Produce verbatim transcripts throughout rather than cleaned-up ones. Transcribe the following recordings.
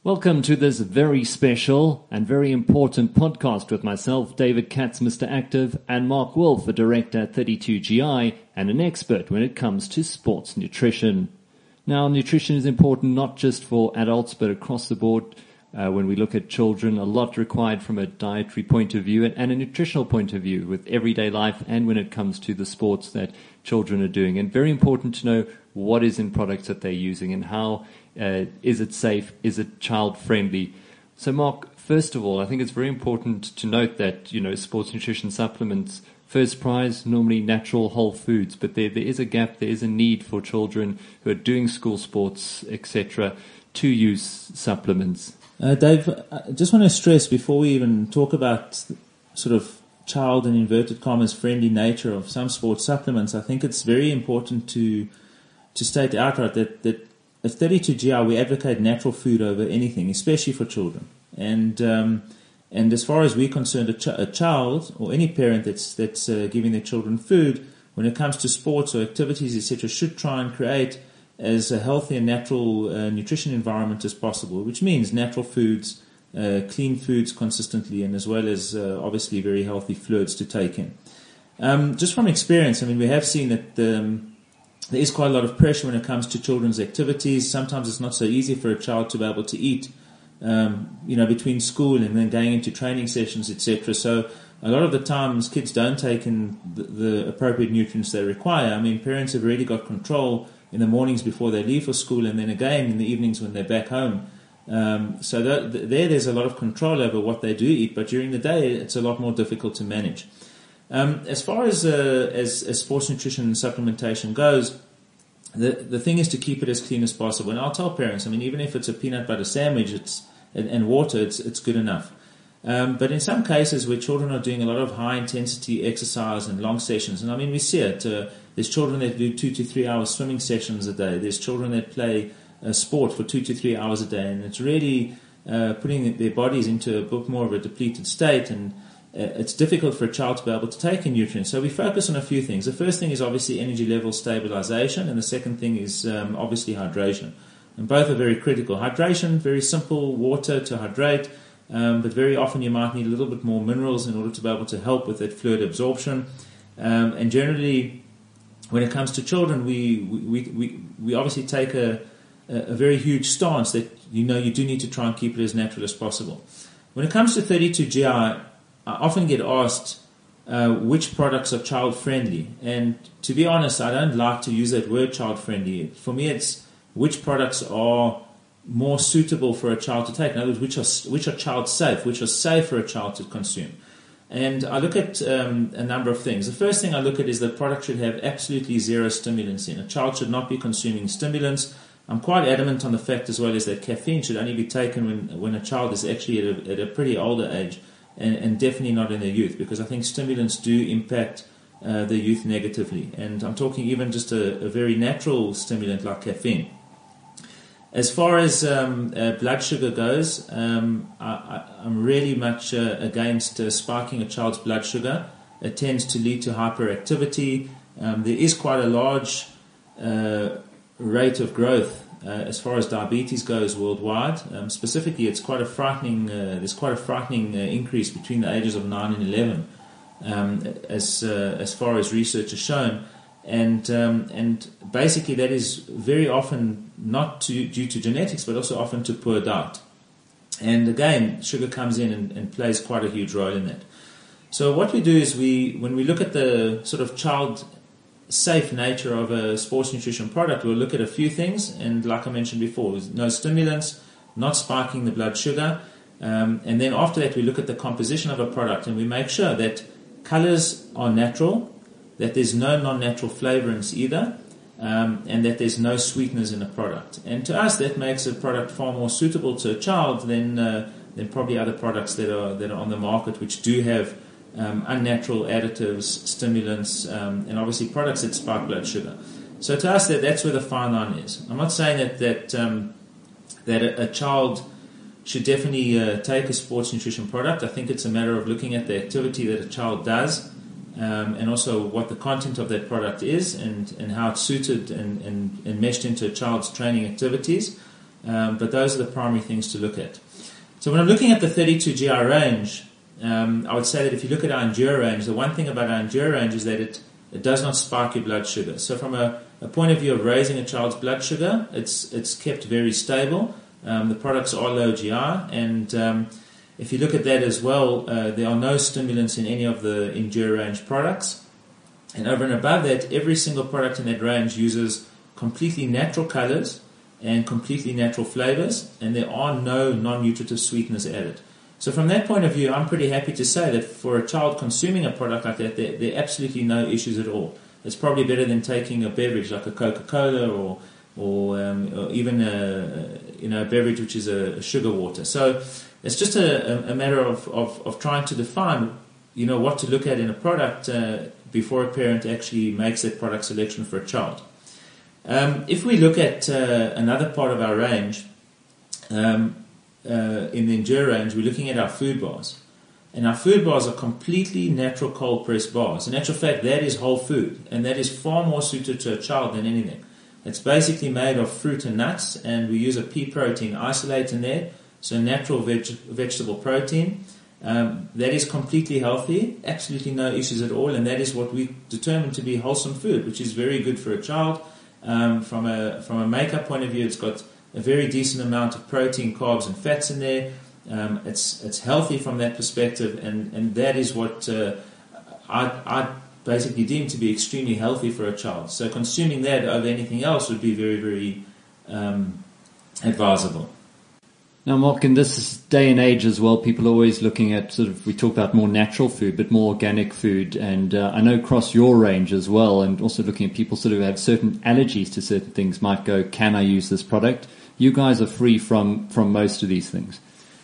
Welcome to this very special and very important podcast with myself, David Katz, Mister Active, and Mark Wolf, a director at thirty-two G I and an expert when it comes to sports nutrition. Now, nutrition is important not just for adults, but across the board. Uh, when we look at children, a lot required from a dietary point of view and, and a nutritional point of view with everyday life and when it comes to the sports that children are doing. And very important to know what is in products that they're using and how uh, is it safe, is it child friendly. So Mark, first of all, I think it's very important to note that, you know, sports nutrition supplements, first prize, normally natural whole foods, but there, there is a gap, there is a need for children who are doing school sports, et cetera, to use supplements. Uh, Dave, I just want to stress before we even talk about sort of child and inverted commas friendly nature of some sports supplements, I think it's very important to to state outright that, that at thirty-two G I we advocate natural food over anything, especially for children. And um, and as far as we're concerned, a, ch- a child or any parent that's that's uh, giving their children food, when it comes to sports or activities, et cetera, should try and create as a healthy and natural uh, nutrition environment as possible, which means natural foods, uh, clean foods consistently, and as well as uh, obviously very healthy fluids to take in. Um, just from experience, I mean, we have seen that um, there is quite a lot of pressure when it comes to children's activities. Sometimes it's not so easy for a child to be able to eat, um, you know, between school and then going into training sessions, et cetera. So a lot of the times kids don't take in the, the appropriate nutrients they require. I mean, parents have really got control in the mornings before they leave for school, and then again in the evenings when they're back home. Um, so that, there, there's a lot of control over what they do eat, but during the day, it's a lot more difficult to manage. Um, as far as, uh, as as sports nutrition and supplementation goes, the the thing is to keep it as clean as possible. And I'll tell parents, I mean, even if it's a peanut butter sandwich, it's and, and water, it's it's good enough. Um, but in some cases where children are doing a lot of high-intensity exercise and long sessions, and I mean, we see it. Uh, there's children that do two to three hour swimming sessions a day. There's children that play uh, sport for two to three hours a day, and it's really uh, putting their bodies into a bit more of a depleted state, and uh, it's difficult for a child to be able to take in nutrients. So we focus on a few things. The first thing is obviously energy level stabilization, and the second thing is um, obviously hydration. And both are very critical. Hydration, very simple, water to hydrate. Um, but very often you might need a little bit more minerals in order to be able to help with that fluid absorption. Um, and generally, when it comes to children, we we, we, we obviously take a, a very huge stance that, you know, you do need to try and keep it as natural as possible. When it comes to thirty-two G I, I often get asked uh, which products are child-friendly. And to be honest, I don't like to use that word child-friendly. For me, it's which products are more suitable for a child to take. In other words, which are which are child safe, which are safe for a child to consume. And I look at um, a number of things. The first thing I look at is that product should have absolutely zero stimulants in. A child should not be consuming stimulants. I'm quite adamant on the fact as well as that caffeine should only be taken when when a child is actually at a, at a pretty older age, and, and definitely not in their youth, because I think stimulants do impact uh, the youth negatively. And I'm talking even just a, a very natural stimulant like caffeine. As far as um, uh, blood sugar goes, um, I, I, I'm really much uh, against uh, spiking a child's blood sugar. It tends to lead to hyperactivity. Um, there is quite a large uh, rate of growth uh, as far as diabetes goes worldwide. Um, specifically, it's quite a frightening. Uh, there's quite a frightening uh, increase between the ages of nine and eleven, um, as uh, as far as research has shown. And um, and basically that is very often not to, due to genetics, but also often to poor diet. And again, sugar comes in and, and plays quite a huge role in that. So what we do is we, when we look at the sort of child safe nature of a sports nutrition product, we'll look at a few things. And like I mentioned before, no stimulants, not spiking the blood sugar. Um, and then after that, we look at the composition of a product and we make sure that colors are natural, that there's no non-natural flavorants either, um, and that there's no sweeteners in a product. And to us, that makes a product far more suitable to a child than uh, than probably other products that are that are on the market, which do have um, unnatural additives, stimulants, um, and obviously products that spike blood sugar. So to us, that that's where the fine line is. I'm not saying that that um, that a, a child should definitely uh, take a sports nutrition product. I think it's a matter of looking at the activity that a child does. Um, and also what the content of that product is, and, and how it's suited and, and, and meshed into a child's training activities. Um, but those are the primary things to look at. So when I'm looking at the thirty-two G I range, um, I would say that if you look at our Endure range, the one thing about our Endure range is that it, it does not spike your blood sugar. So from a, a point of view of raising a child's blood sugar, it's it's kept very stable. Um, the products are low G I, and um, if you look at that as well, uh, there are no stimulants in any of the Endure range products. And over and above that, every single product in that range uses completely natural colors and completely natural flavors, and there are no non-nutritive sweeteners added. So from that point of view, I'm pretty happy to say that for a child consuming a product like that, there, there are absolutely no issues at all. It's probably better than taking a beverage like a Coca-Cola or or, um, or even a, you know, a beverage which is a, a sugar water. So it's just a, a matter of, of, of trying to define, you know, what to look at in a product uh, before a parent actually makes that product selection for a child. Um, if we look at uh, another part of our range, um, uh, in the Endure range, we're looking at our food bars. And our food bars are completely natural cold pressed bars. In actual fact, that is whole food, and that is far more suited to a child than anything. It's basically made of fruit and nuts, and we use a pea protein isolate in there, so natural veg- vegetable protein. Um, that is completely healthy, absolutely no issues at all, and that is what we determine to be wholesome food, which is very good for a child. Um, from a from a makeup point of view, it's got a very decent amount of protein, carbs, and fats in there. Um, it's it's healthy from that perspective, and, and that is what uh, I I basically deem to be extremely healthy for a child. So consuming that over anything else would be very very um, advisable. Now, Mark, in this day and age as well, people are always looking at sort of, we talk about more natural food, but more organic food. And uh, I know across your range as well, and also looking at people sort of have certain allergies to certain things, might go, can I use this product? You guys are free from, from most of these things.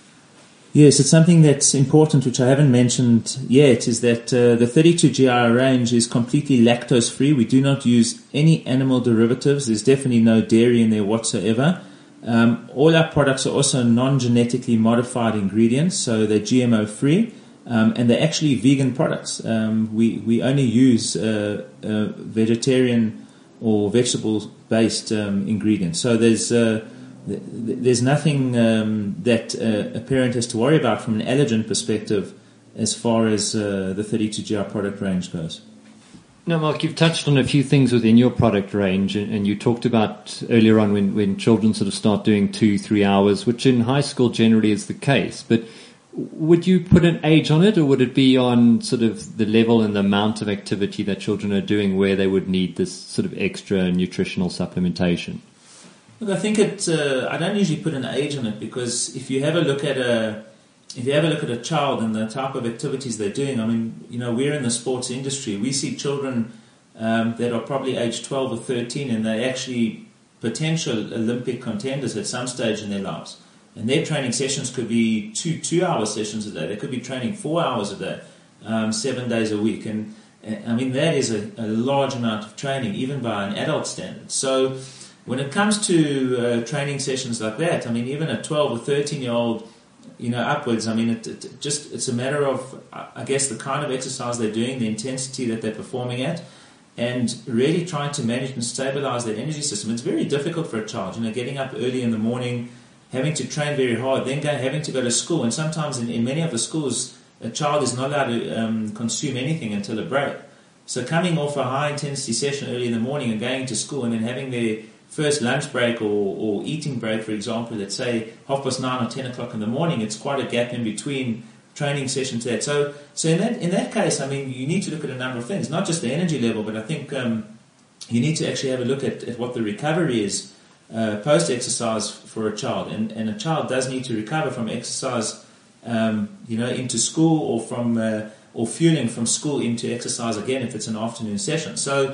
Yes, it's something that's important, which I haven't mentioned yet, is that uh, the thirty-two G I range is completely lactose free. We do not use any animal derivatives. There's definitely no dairy in there whatsoever. Um, all our products are also non-genetically modified ingredients, so they're G M O free, um, and they're actually vegan products. Um, we, we only use uh, uh, vegetarian or vegetable-based um, ingredients. So there's uh, th- there's nothing um, that uh, a parent has to worry about from an allergen perspective as far as uh, the thirty-two G I product range goes. Now, Mark, you've touched on a few things within your product range, and, and you talked about earlier on when, when children sort of start doing two, three hours, which in high school generally is the case. But would you put an age on it, or would it be on sort of the level and the amount of activity that children are doing where they would need this sort of extra nutritional supplementation? Look, I think it. Uh, I don't usually put an age on it, because if you have a look at a If you have a look at a child and the type of activities they're doing, I mean, you know, we're in the sports industry. We see children um, that are probably age twelve or thirteen, and they're actually potential Olympic contenders at some stage in their lives. And their training sessions could be two two-hour sessions a day. They could be training four hours a day, um, seven days a week. And, I mean, that is a, a large amount of training, even by an adult standard. So when it comes to uh, training sessions like that, I mean, even a twelve or thirteen-year-old, you know, upwards, I mean, it, it just it's a matter of, I guess, the kind of exercise they're doing, the intensity that they're performing at, and really trying to manage and stabilize their energy system. It's very difficult for a child, you know, getting up early in the morning, having to train very hard, then go, having to go to school. And sometimes in, in many of the schools, a child is not allowed to um, consume anything until a break. So coming off a high-intensity session early in the morning and going to school, and then having their first lunch break or, or eating break, for example, let's say half past nine or ten o'clock in the morning, it's quite a gap in between training sessions to that. So, so in that in that case, I mean, you need to look at a number of things, not just the energy level, but I think um, you need to actually have a look at, at what the recovery is uh, post-exercise for a child. And, and a child does need to recover from exercise, um, you know, into school, or from uh, or fueling from school into exercise again if it's an afternoon session. So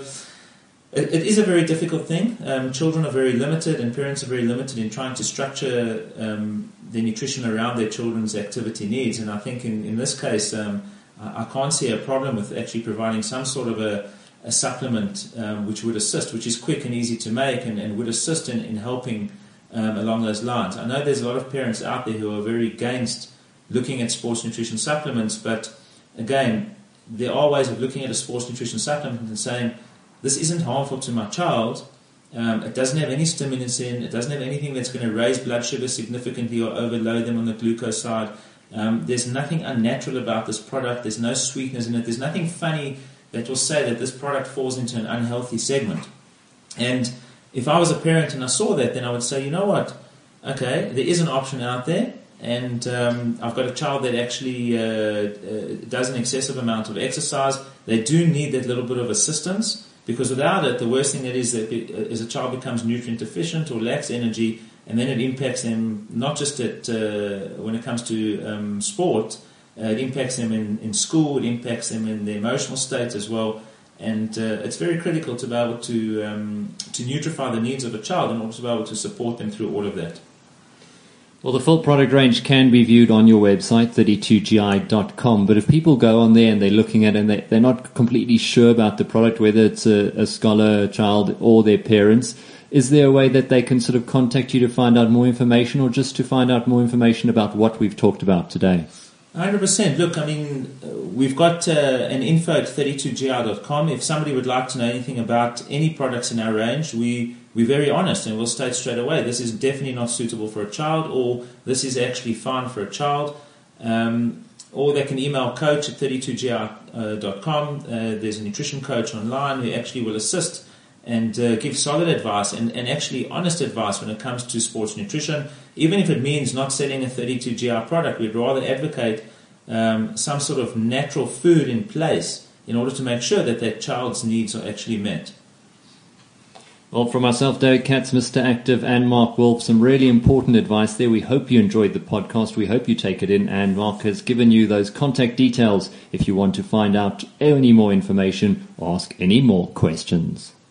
It, it is a very difficult thing. Um, children are very limited, and parents are very limited in trying to structure um, their nutrition around their children's activity needs. And I think in, in this case, um, I, I can't see a problem with actually providing some sort of a, a supplement um, which would assist, which is quick and easy to make, and, and would assist in, in helping um, along those lines. I know there's a lot of parents out there who are very against looking at sports nutrition supplements, but again, there are ways of looking at a sports nutrition supplement and saying, this isn't harmful to my child, Um, it doesn't have any stimulants in. It doesn't have anything that's going to raise blood sugar significantly or overload them on the glucose side. Um, there's nothing unnatural about this product. There's no sweeteners in it. There's nothing funny that will say that this product falls into an unhealthy segment. And if I was a parent and I saw that, then I would say, you know what? Okay, there is an option out there. And um, I've got a child that actually uh, uh, does an excessive amount of exercise. They do need that little bit of assistance, because without it, the worst thing that is that it, is a child becomes nutrient deficient or lacks energy, and then it impacts them not just at uh, when it comes to um, sport. Uh, it impacts them in, in school. It impacts them in their emotional state as well. And uh, it's very critical to be able to um, to nutrify the needs of a child and also be able to support them through all of that. Well, the full product range can be viewed on your website, thirty-two G I dot com. But if people go on there and they're looking at it and they, they're not completely sure about the product, whether it's a, a scholar, a child, or their parents, is there a way that they can sort of contact you to find out more information, or just to find out more information about what we've talked about today? one hundred percent. Look, I mean, we've got uh, an info at thirty-two G I dot com. If somebody would like to know anything about any products in our range, we, we're very honest and we'll state straight away, this is definitely not suitable for a child, or this is actually fine for a child. Um, or they can email coach at thirty-two G I dot com. Uh, there's a nutrition coach online who actually will assist and uh, give solid advice and, and actually honest advice when it comes to sports nutrition. Even if it means not selling a thirty-two G I product, we'd rather advocate um, some sort of natural food in place in order to make sure that that child's needs are actually met. Well, from myself, David Katz, Mister Active, and Mark Wolf, some really important advice there. We hope you enjoyed the podcast. We hope you take it in. And Mark has given you those contact details if you want to find out any more information or ask any more questions.